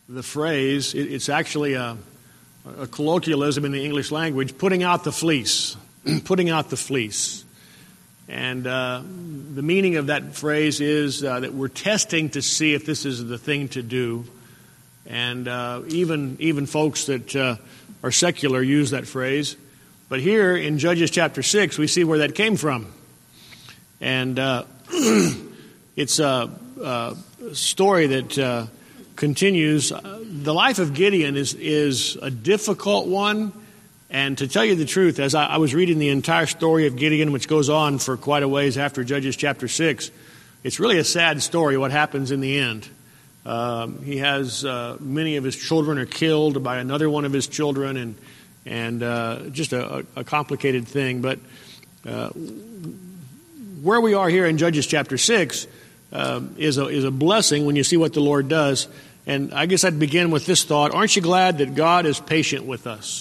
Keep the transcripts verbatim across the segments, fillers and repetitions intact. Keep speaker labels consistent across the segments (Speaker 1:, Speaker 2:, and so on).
Speaker 1: the phrase, it, it's actually a, a colloquialism in the English language, putting out the fleece, putting out the fleece. And uh, the meaning of that phrase is uh, that we're testing to see if this is the thing to do. And uh, even even folks that uh, are secular use that phrase. But here in Judges chapter six, we see where that came from. And uh, it's a, a story that uh, continues. The life of Gideon is, is a difficult one. And to tell you the truth, as I, I was reading the entire story of Gideon, which goes on for quite a ways after Judges chapter six, it's really a sad story what happens in the end. Um, he has uh, many of his children are killed by another one of his children, and and uh, just a, a complicated thing. But uh, where we are here in Judges chapter six uh, is a is a blessing when you see what the Lord does. And I guess I'd begin with this thought: aren't you glad that God is patient with us?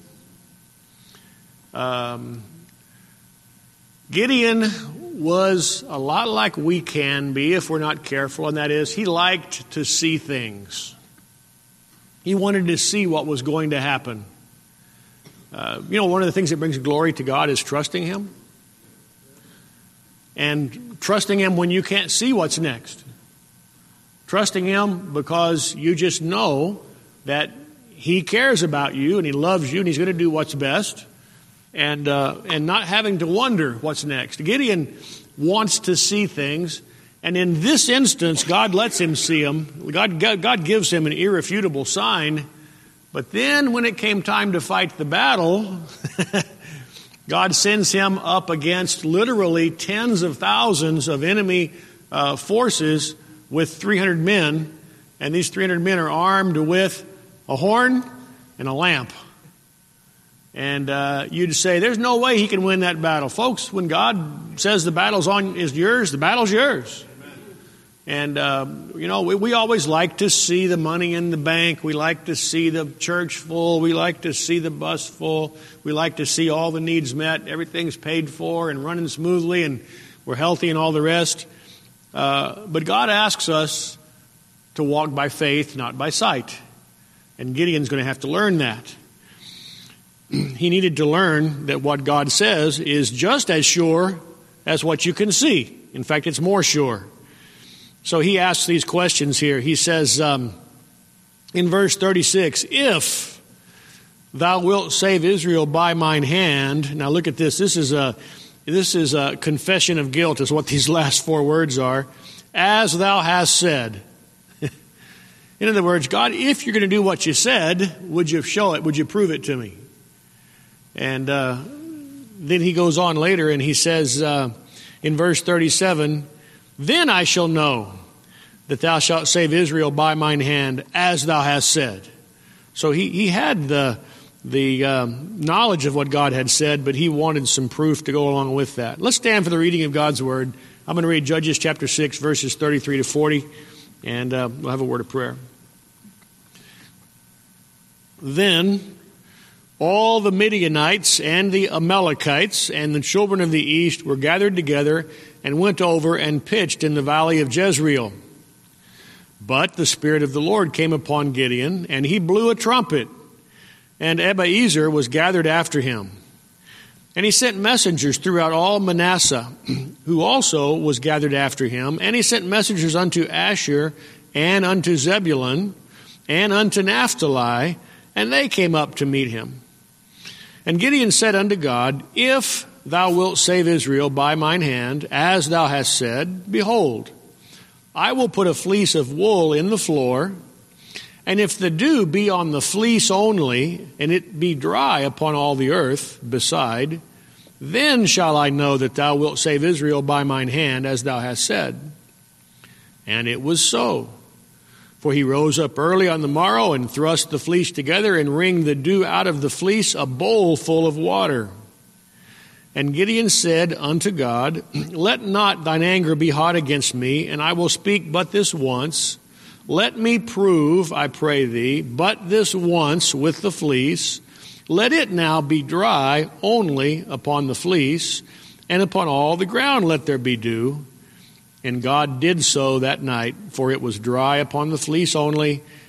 Speaker 1: Um, Gideon was a lot like we can be if we're not careful, and that is he liked to see things. He wanted to see what was going to happen. Uh, you know, one of the things that brings glory to God is trusting Him. And trusting Him when you can't see what's next. Trusting Him because you just know that He cares about you and He loves you and He's going to do what's best. And uh, and not having to wonder what's next. Gideon wants to see things, and in this instance, God lets him see them. God, God, God gives him an irrefutable sign, but then when it came time to fight the battle, God sends him up against literally tens of thousands of enemy uh, forces with three hundred men, and these three hundred men are armed with a horn and a lamp. And uh, you'd say, there's no way he can win that battle. Folks, when God says the battle's on is yours, the battle's yours. Amen. And, uh, you know, we, we always like to see the money in the bank. We like to see the church full. We like to see the bus full. We like to see all the needs met. Everything's paid for and running smoothly, and we're healthy and all the rest. Uh, but God asks us to walk by faith, not by sight. And Gideon's going to have to learn that. He needed to learn that what God says is just as sure as what you can see. In fact, it's more sure. So he asks these questions here. He says um, in verse thirty-six, if thou wilt save Israel by mine hand. Now look at this. This is a, this is a confession of guilt is what these last four words are. As thou hast said. In other words, God, if you're going to do what you said, would you show it? Would you prove it to me? And uh, then he goes on later and he says uh, in verse thirty-seven, then I shall know that thou shalt save Israel by mine hand, as thou hast said. So he, he had the, the um, knowledge of what God had said, but he wanted some proof to go along with that. Let's stand for the reading of God's word. I'm going to read Judges chapter six, verses thirty-three to forty, and uh, we'll have a word of prayer. Then all the Midianites and the Amalekites and the children of the east were gathered together and went over and pitched in the valley of Jezreel. But the Spirit of the Lord came upon Gideon, and he blew a trumpet, and Abiezer was gathered after him. And he sent messengers throughout all Manasseh, who also was gathered after him. And he sent messengers unto Asher and unto Zebulun and unto Naphtali, and they came up to meet him. And Gideon said unto God, if thou wilt save Israel by mine hand, as thou hast said, behold, I will put a fleece of wool in the floor, and if the dew be on the fleece only, and it be dry upon all the earth beside, then shall I know that thou wilt save Israel by mine hand, as thou hast said. And it was so. For he rose up early on the morrow and thrust the fleece together and wringed the dew out of the fleece, a bowl full of water. And Gideon said unto God, let not thine anger be hot against me, and I will speak but this once. Let me prove, I pray thee, but this once with the fleece. Let it now be dry only upon the fleece, and upon all the ground let there be dew. And God did so that night, for it was dry upon the fleece only,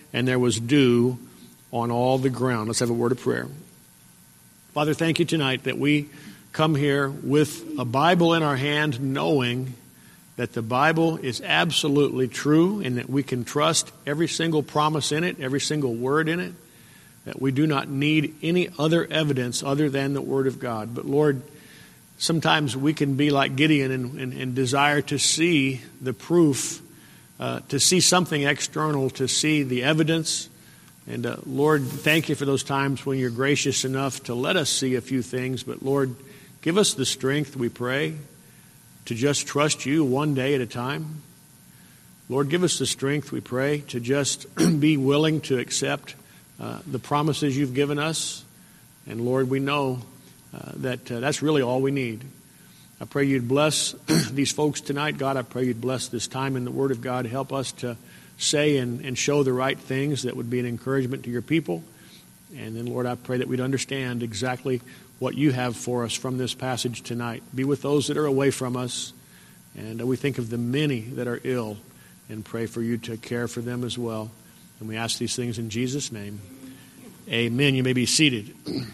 Speaker 1: and there was dew on all the ground. Let's have a word of prayer. Father, thank you tonight that we come here with a Bible in our hand, knowing that the Bible is absolutely true and that we can trust every single promise in it, every single word in it, that we do not need any other evidence other than the Word of God. But Lord, sometimes we can be like Gideon and, and, and desire to see the proof, uh, to see something external, to see the evidence. And uh, Lord, thank you for those times when you're gracious enough to let us see a few things. But Lord, give us the strength, we pray, to just trust you one day at a time. Lord, give us the strength, we pray, to just be willing to accept uh, the promises you've given us. And Lord, we know uh, that uh, that's really all we need. I pray you'd bless these folks tonight. God, I pray you'd bless this time in the Word of God. Help us to say and, and show the right things that would be an encouragement to your people. And then, Lord, I pray that we'd understand exactly what you have for us from this passage tonight. Be with those that are away from us. And we think of the many that are ill and pray for you to care for them as well. And we ask these things in Jesus' name. Amen. You may be seated.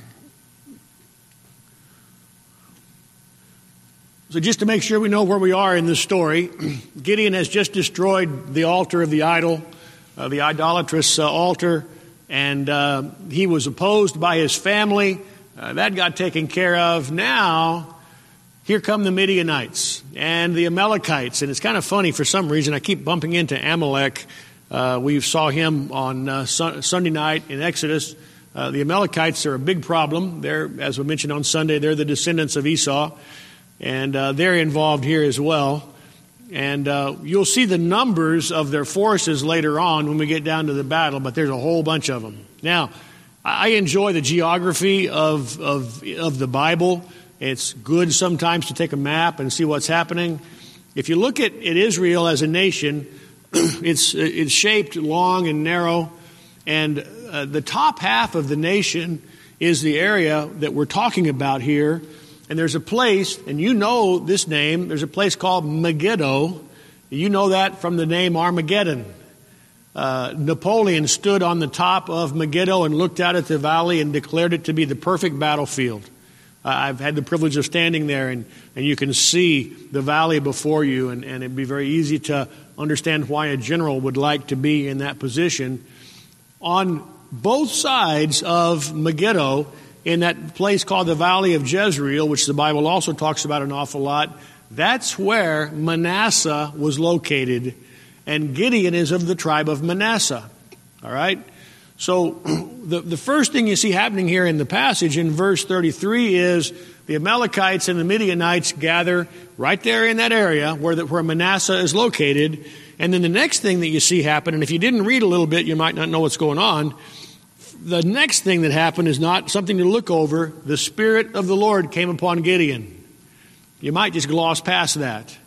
Speaker 1: So just to make sure we know where we are in this story, Gideon has just destroyed the altar of the idol, uh, the idolatrous uh, altar, and uh, he was opposed by his family. Uh, that got taken care of. Now, here come the Midianites and the Amalekites. And it's kind of funny for some reason. I keep bumping into Amalek. Uh, we saw him on uh, su- Sunday night in Exodus. Uh, the Amalekites are a big problem. They're, as we mentioned on Sunday, they're the descendants of Esau. And uh, they're involved here as well. And uh, you'll see the numbers of their forces later on when we get down to the battle, but there's a whole bunch of them. Now, I enjoy the geography of, of, of the Bible. It's good sometimes to take a map and see what's happening. If you look at, at Israel as a nation, it's, it's shaped long and narrow. And uh, the top half of the nation is the area that we're talking about here. And there's a place, and you know this name, there's a place called Megiddo. You know that from the name Armageddon. Uh, Napoleon stood on the top of Megiddo and looked out at the valley and declared it to be the perfect battlefield. Uh, I've had the privilege of standing there, and, and you can see the valley before you, and, and it'd be very easy to understand why a general would like to be in that position. On both sides of Megiddo, in that place called the Valley of Jezreel, which the Bible also talks about an awful lot, that's where Manasseh was located. And Gideon is of the tribe of Manasseh. All right? So the, the first thing you see happening here in the passage in verse thirty-three is the Amalekites and the Midianites gather right there in that area where, the, where Manasseh is located. And then the next thing that you see happen, and if you didn't read a little bit, you might not know what's going on. The next thing that happened is not something to look over. The Spirit of the Lord came upon Gideon. You might just gloss past that.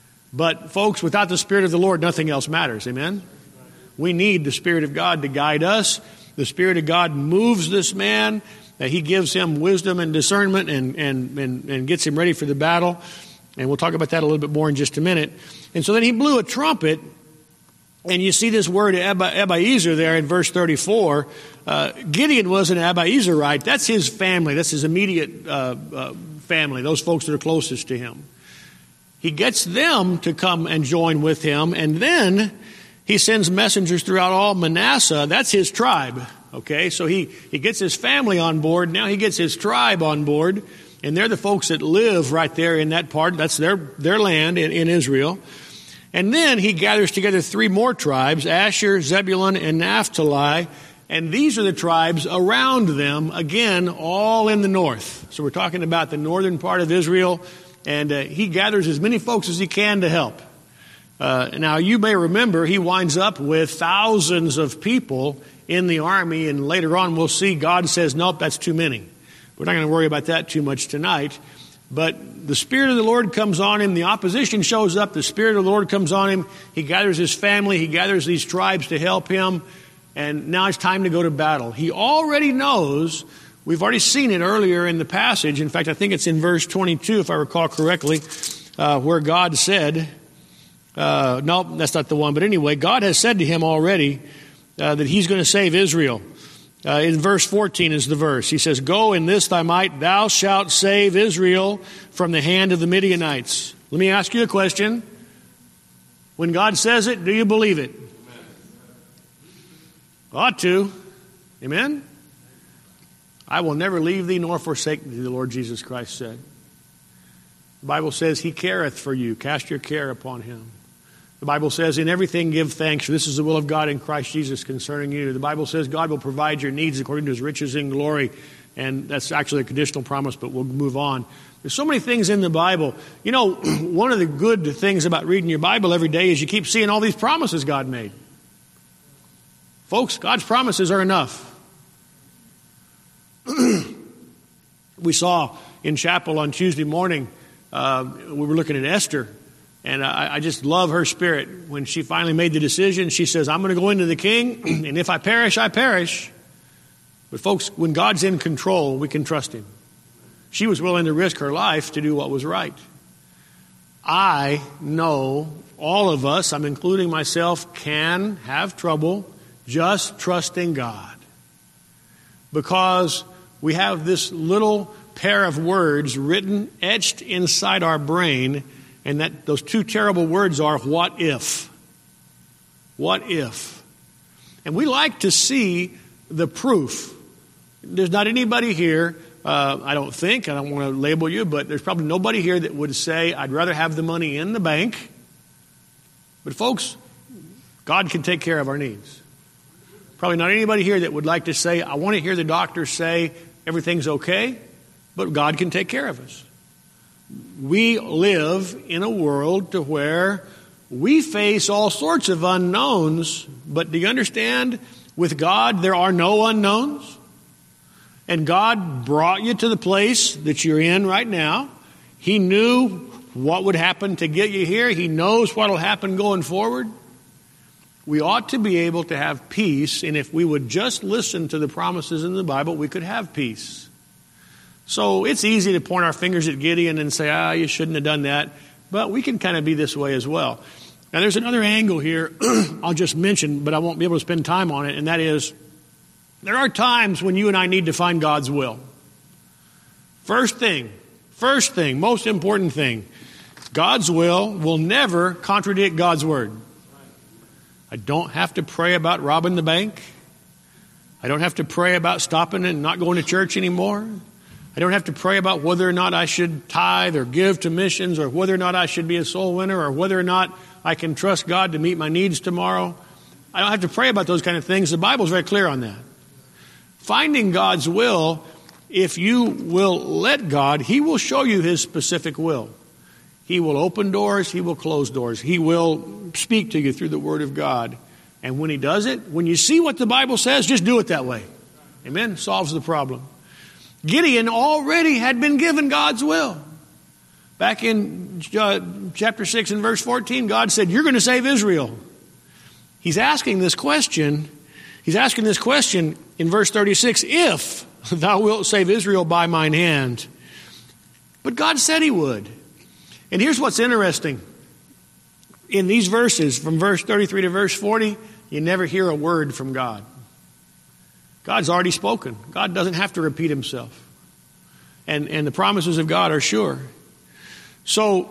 Speaker 1: But folks, without the Spirit of the Lord, nothing else matters. Amen? We need the Spirit of God to guide us. The Spirit of God moves this man. That He gives him wisdom and discernment and, and, and, and gets him ready for the battle. And we'll talk about that a little bit more in just a minute. And so then he blew a trumpet. And you see this word Abiezer there in verse thirty-four. Uh, Gideon was an Abiezerite. That's his family. That's his immediate uh, uh, family, those folks that are closest to him. He gets them to come and join with him. And then he sends messengers throughout all Manasseh. That's his tribe. Okay, so he, he gets his family on board. Now he gets his tribe on board. And they're the folks that live right there in that part. That's their, their land in, in Israel. And then he gathers together three more tribes, Asher, Zebulun, and Naphtali. And these are the tribes around them, again, all in the north. So we're talking about the northern part of Israel. And uh, he gathers as many folks as he can to help. Uh, now, you may remember he winds up with thousands of people in the army. And later on, we'll see God says, nope, that's too many. We're not going to worry about that too much tonight. But the Spirit of the Lord comes on him. The opposition shows up. The Spirit of the Lord comes on him. He gathers his family. He gathers these tribes to help him. And now it's time to go to battle. He already knows. We've already seen it earlier in the passage. In fact, I think it's in verse twenty-two, if I recall correctly, uh, where God said, uh, no, that's not the one. But anyway, God has said to him already uh, that he's going to save Israel. Uh, in verse fourteen is the verse. He says, "Go in this thy might, thou shalt save Israel from the hand of the Midianites." Let me ask you a question. When God says it, do you believe it? Amen. Ought to. Amen? "I will never leave thee nor forsake thee," the Lord Jesus Christ said. The Bible says he careth for you. Cast your care upon him. The Bible says, "In everything give thanks, for this is the will of God in Christ Jesus concerning you." The Bible says God will provide your needs according to his riches in glory. And that's actually a conditional promise, but we'll move on. There's so many things in the Bible. You know, one of the good things about reading your Bible every day is you keep seeing all these promises God made. Folks, God's promises are enough. We saw in chapel on Tuesday morning, uh, we were looking at Esther. And I, I just love her spirit. When she finally made the decision, she says, "I'm going to go into the king, and if I perish, I perish." But folks, when God's in control, we can trust him. She was willing to risk her life to do what was right. I know all of us, I'm including myself, can have trouble just trusting God. Because we have this little pair of words written, etched inside our brain. And that those two terrible words are, what if? What if? And we like to see the proof. There's not anybody here, uh, I don't think, I don't want to label you, but there's probably nobody here that would say, "I'd rather have the money in the bank." But folks, God can take care of our needs. Probably not anybody here that would like to say, "I want to hear the doctor say everything's okay," but God can take care of us. We live in a world to where we face all sorts of unknowns, but do you understand, with God there are no unknowns? And God brought you to the place that you're in right now. He knew what would happen to get you here. He knows what will happen going forward. We ought to be able to have peace, and if we would just listen to the promises in the Bible, we could have peace. So it's easy to point our fingers at Gideon and say, "Ah, you shouldn't have done that." But we can kind of be this way as well. Now there's another angle here I'll just mention, but I won't be able to spend time on it, and that is, there are times when you and I need to find God's will. First thing, first thing, most important thing, God's will will never contradict God's word. I don't have to pray about robbing the bank. I don't have to pray about stopping and not going to church anymore. I don't have to pray about whether or not I should tithe or give to missions, or whether or not I should be a soul winner, or whether or not I can trust God to meet my needs tomorrow. I don't have to pray about those kind of things. The Bible's very clear on that. Finding God's will, if you will let God, he will show you his specific will. He will open doors. He will close doors. He will speak to you through the Word of God. And when he does it, when you see what the Bible says, just do it that way. Amen? Solves the problem. Gideon already had been given God's will. Back in uh, chapter six and verse fourteen, God said, "You're going to save Israel." He's asking this question. He's asking this question in verse thirty-six, "If thou wilt save Israel by mine hand." But God said he would. And here's what's interesting. In these verses, from verse thirty-three to verse forty, you never hear a word from God. God's already spoken. God doesn't have to repeat himself. And, and the promises of God are sure. So,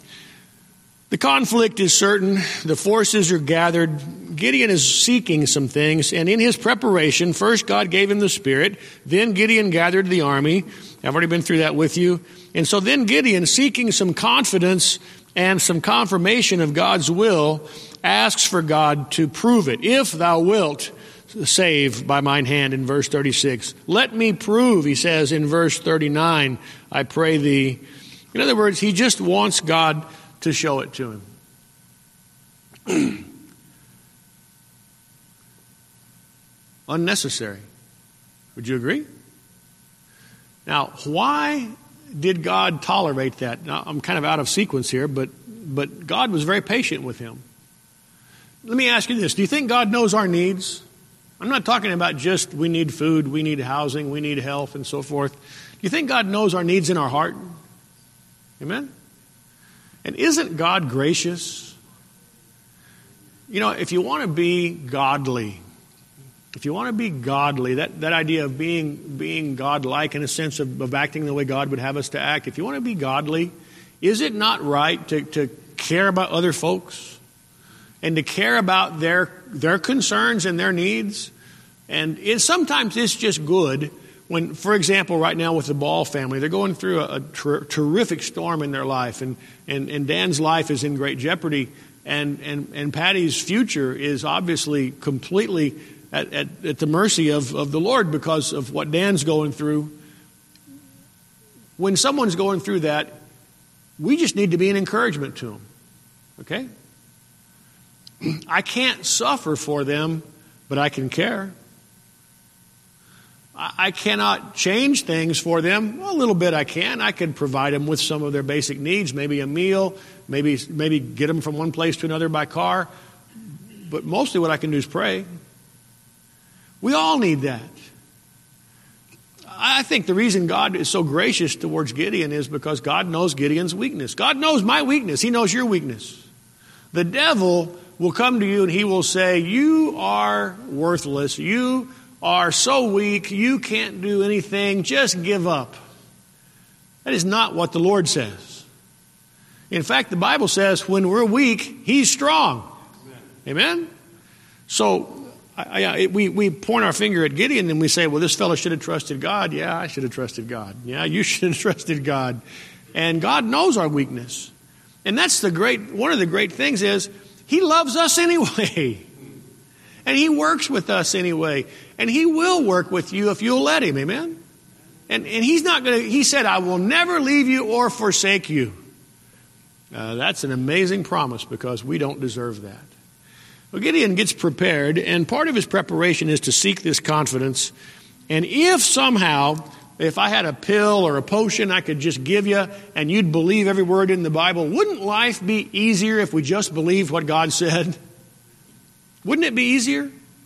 Speaker 1: the conflict is certain. The forces are gathered. Gideon is seeking some things. And in his preparation, first God gave him the Spirit. Then Gideon gathered the army. I've already been through that with you. And so then Gideon, seeking some confidence and some confirmation of God's will, asks for God to prove it. "If thou wilt save by mine hand," in verse thirty-six. "Let me prove," he says in verse thirty-nine, "I pray thee." In other words, he just wants God to show it to him. Unnecessary. Would you agree? Now, why did God tolerate that? Now, I'm kind of out of sequence here, but but God was very patient with him. Let me ask you this. Do you think God knows our needs? I'm not talking about just we need food, we need housing, we need health, and so forth. Do you think God knows our needs in our heart? Amen? And isn't God gracious? You know, if you want to be godly, if you want to be godly, that, that idea of being being godlike in a sense of, of acting the way God would have us to act, if you want to be godly, is it not right to, to care about other folks and to care about their their concerns and their needs? And it, sometimes it's just good when, for example, right now with the Ball family, they're going through a, a ter- terrific storm in their life, and, and, and Dan's life is in great jeopardy, and, and, and Patty's future is obviously completely at, at, at the mercy of, of the Lord because of what Dan's going through. When someone's going through that, we just need to be an encouragement to them, okay? I can't suffer for them, but I can care. I cannot change things for them. Well, a little bit I can. I can provide them with some of their basic needs, maybe a meal, maybe maybe get them from one place to another by car. But mostly what I can do is pray. We all need that. I think the reason God is so gracious towards Gideon is because God knows Gideon's weakness. God knows my weakness. He knows your weakness. The devil will come to you and he will say, you are worthless. You are so weak, you can't do anything, just give up. That is not what the Lord says. In fact, the Bible says when we're weak, He's strong. Amen? Amen? So I, I, we, we point our finger at Gideon and we say, well, this fellow should have trusted God. Yeah, I should have trusted God. Yeah, you should have trusted God. And God knows our weakness. And that's the great, one of the great things is He loves us anyway. And He works with us anyway. And He will work with you if you'll let Him. Amen? And, and He's not going to, He said, I will never leave you or forsake you. Uh, that's an amazing promise because we don't deserve that. Well, Gideon gets prepared, and part of his preparation is to seek this confidence. And if somehow, if I had a pill or a potion I could just give you and you'd believe every word in the Bible, wouldn't life be easier if we just believed what God said? Wouldn't it be easier?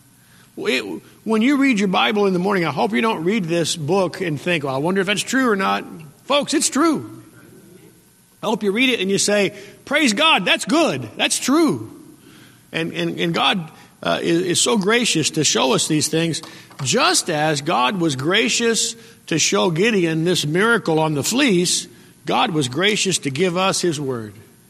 Speaker 1: It, when you read your Bible in the morning, I hope you don't read this book and think, well, I wonder if that's true or not. Folks, it's true. I hope you read it and you say, praise God, that's good. That's true. And, and, and God uh, is, is so gracious to show us these things, just as God was gracious to show Gideon this miracle on the fleece. God was gracious to give us His word.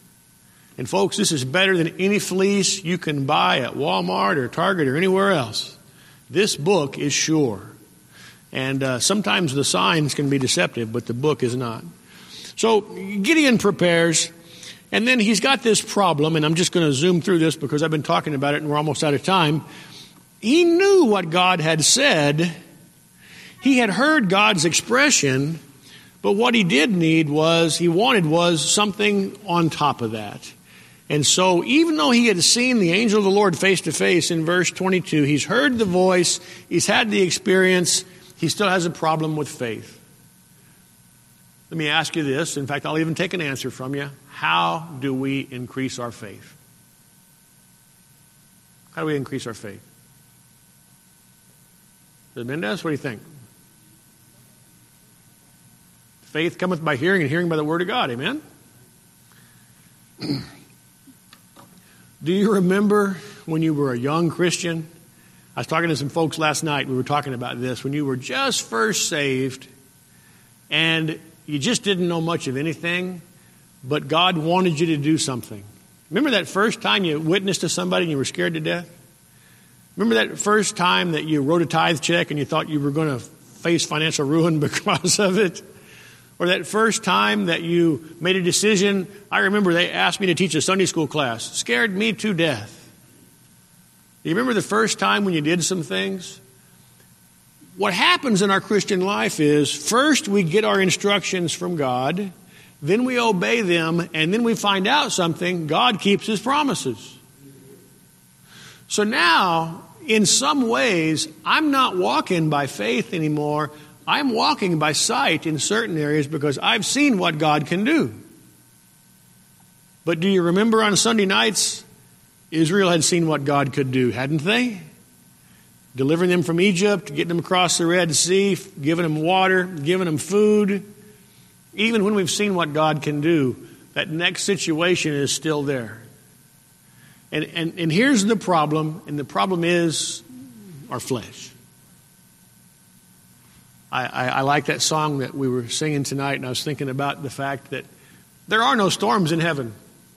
Speaker 1: And folks, this is better than any fleece you can buy at Walmart or Target or anywhere else. This book is sure. And uh, sometimes the signs can be deceptive, but the book is not. So Gideon prepares, and then he's got this problem, and I'm just going to zoom through this because I've been talking about it and we're almost out of time. He knew what God had said. He had heard God's expression, but what he did need was, he wanted was something on top of that. And so even though he had seen the angel of the Lord face to face in verse twenty-two, he's heard the voice, he's had the experience, he still has a problem with faith. Let me ask you this. In fact, I'll even take an answer from you. How do we increase our faith? How do we increase our faith? Mendez, what do you think? Faith cometh by hearing, and hearing by the word of God. Amen? Do you remember when you were a young Christian? I was talking to some folks last night. We were talking about this. When you were just first saved and you just didn't know much of anything, but God wanted you to do something. Remember that first time you witnessed to somebody and you were scared to death? Remember that first time that you wrote a tithe check and you thought you were going to face financial ruin because of it? Or that first time that you made a decision. I remember they asked me to teach a Sunday school class. Scared me to death. Do you remember the first time when you did some things? What happens in our Christian life is, first we get our instructions from God, then we obey them, and then we find out something. God keeps His promises. So now, in some ways, I'm not walking by faith anymore. I'm walking by sight in certain areas because I've seen what God can do. But do you remember on Sunday nights, Israel had seen what God could do, hadn't they? Delivering them from Egypt, getting them across the Red Sea, giving them water, giving them food. Even when we've seen what God can do, that next situation is still there. And, and, and here's the problem, and the problem is, our flesh. I, I, I like that song that we were singing tonight, and I was thinking about the fact that there are no storms in heaven.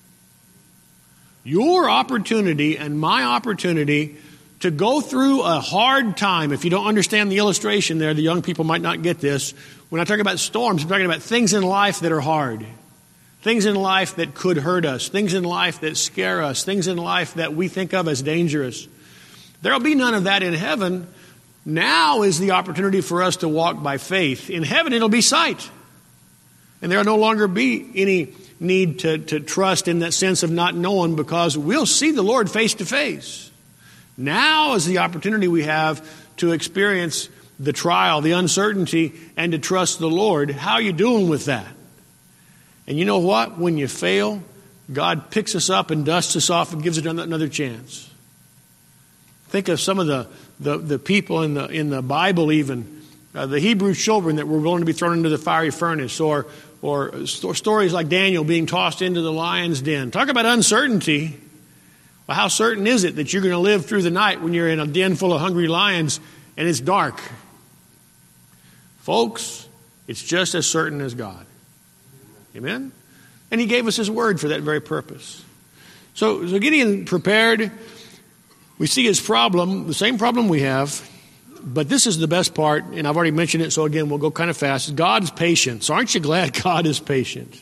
Speaker 1: Your opportunity and my opportunity to go through a hard time, if you don't understand the illustration there, the young people might not get this. When I talk about storms, I'm talking about things in life that are hard. Things in life that could hurt us. Things in life that scare us. Things in life that we think of as dangerous. There will be none of that in heaven. Now is the opportunity for us to walk by faith. In heaven, it'll be sight. And there will no longer be any need to, to trust in that sense of not knowing, because we'll see the Lord face to face. Now is the opportunity we have to experience the trial, the uncertainty, and to trust the Lord. How are you doing with that? And you know what? When you fail, God picks us up and dusts us off and gives it another chance. Think of some of the, the, the people in the in the Bible even, uh, the Hebrew children that were willing to be thrown into the fiery furnace, or or st- stories like Daniel being tossed into the lion's den. Talk about uncertainty. Well, how certain is it that you're going to live through the night when you're in a den full of hungry lions and it's dark? Folks, it's just as certain as God. Amen? And he gave us his word for that very purpose. So, so Gideon prepared. We see his problem, the same problem we have, but this is the best part, and I've already mentioned it, so again, we'll go kind of fast. God's patience. Aren't you glad God is patient?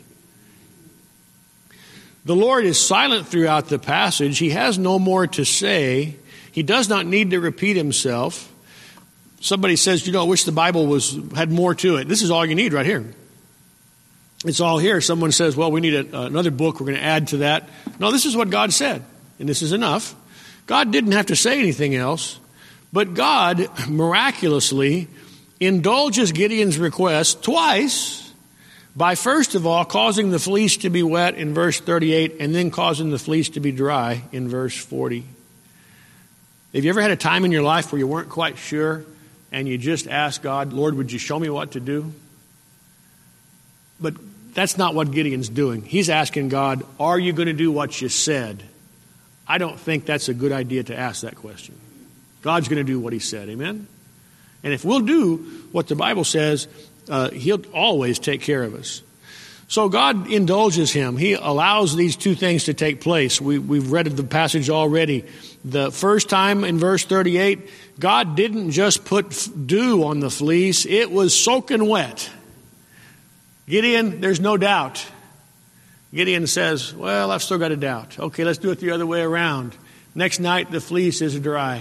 Speaker 1: The Lord is silent throughout the passage. He has no more to say. He does not need to repeat himself. Somebody says, you know, I wish the Bible was had more to it. This is all you need right here. It's all here. Someone says, well, we need a, another book. We're going to add to that. No, this is what God said, and this is enough. God didn't have to say anything else, but God miraculously indulges Gideon's request twice by, first of all, causing the fleece to be wet in verse thirty-eight and then causing the fleece to be dry in verse forty. Have you ever had a time in your life where you weren't quite sure and you just asked God, Lord, would you show me what to do? But that's not what Gideon's doing. He's asking God, are you going to do what you said? I don't think that's a good idea to ask that question. God's going to do what he said, amen? And if we'll do what the Bible says, uh, he'll always take care of us. So God indulges him. He allows these two things to take place. We, we've read the passage already. The first time in verse thirty-eight, God didn't just put dew on the fleece. It was soaking wet. Gideon, there's no doubt. Gideon says, well, I've still got a doubt. Okay, let's do it the other way around. Next night, the fleece is dry.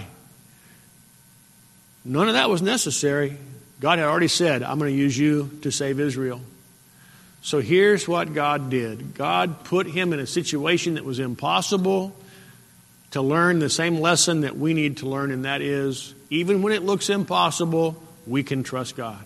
Speaker 1: None of that was necessary. God had already said, I'm going to use you to save Israel. So here's what God did. God put him in a situation that was impossible to learn the same lesson that we need to learn, and that is, even when it looks impossible, we can trust God.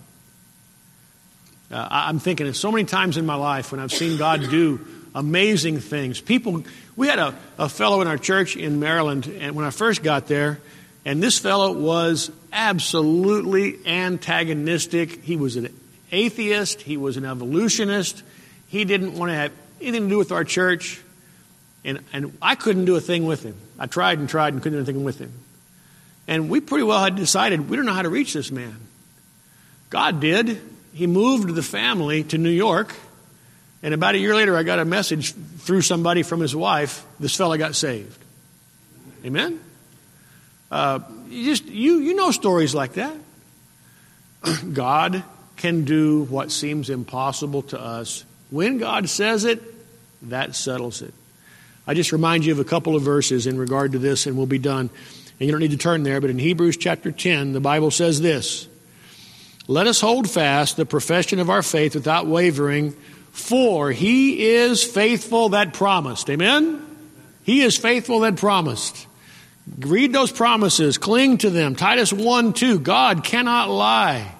Speaker 1: Uh, I'm thinking of so many times in my life when I've seen God do amazing things. People, we had a, a fellow in our church in Maryland, and when I first got there, and this fellow was absolutely antagonistic. He was an atheist. He was an evolutionist. He didn't want to have anything to do with our church, and, and I couldn't do a thing with him. I tried and tried and couldn't do anything with him. And we pretty well had decided we don't know how to reach this man. God did. He moved the family to New York, and about a year later I got a message through somebody from his wife, this fella got saved. Amen? Uh, you, just, you, you know stories like that. God can do what seems impossible to us. When God says it, that settles it. I just remind you of a couple of verses in regard to this, and we'll be done. And you don't need to turn there, but in Hebrews chapter ten, the Bible says this: let us hold fast the profession of our faith without wavering, for he is faithful that promised. Amen? He is faithful that promised. Read those promises. Cling to them. Titus one two, God cannot lie.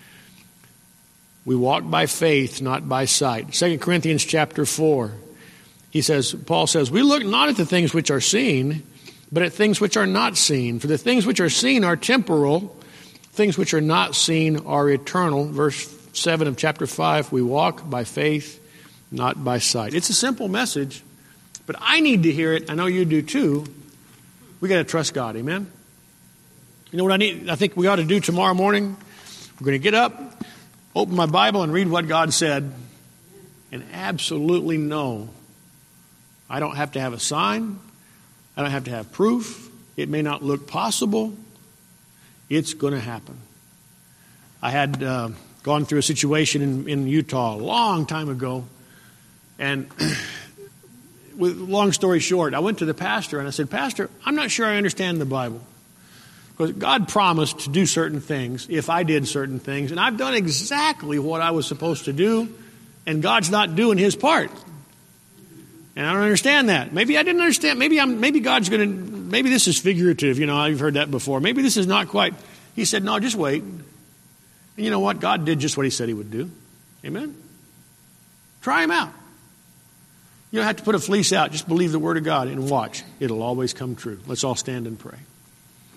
Speaker 1: We walk by faith, not by sight. Second Corinthians chapter four. He says, Paul says, we look not at the things which are seen, but at things which are not seen. For the things which are seen are temporal. Things which are not seen are eternal. Verse seven of chapter five, we walk by faith, not by sight. It's a simple message, but I need to hear it. I know you do too. We got to trust God, amen? You know what I need? I think we ought to do tomorrow morning? We're going to get up, open my Bible, and read what God said, and absolutely know I don't have to have a sign. I don't have to have proof. It may not look possible. It's going to happen. I had uh, gone through a situation in, in Utah a long time ago, and with long story short, I went to the pastor and I said, Pastor, I'm not sure I understand the Bible. Because God promised to do certain things if I did certain things, and I've done exactly what I was supposed to do, and God's not doing his part. And I don't understand that. Maybe I didn't understand. Maybe I'm. Maybe God's going to, maybe this is figurative. You know, I've heard that before. Maybe this is not quite. He said, no, just wait. And you know what? God did just what he said he would do. Amen? Try him out. You don't have to put a fleece out. Just believe the word of God and watch. It'll always come true. Let's all stand and pray.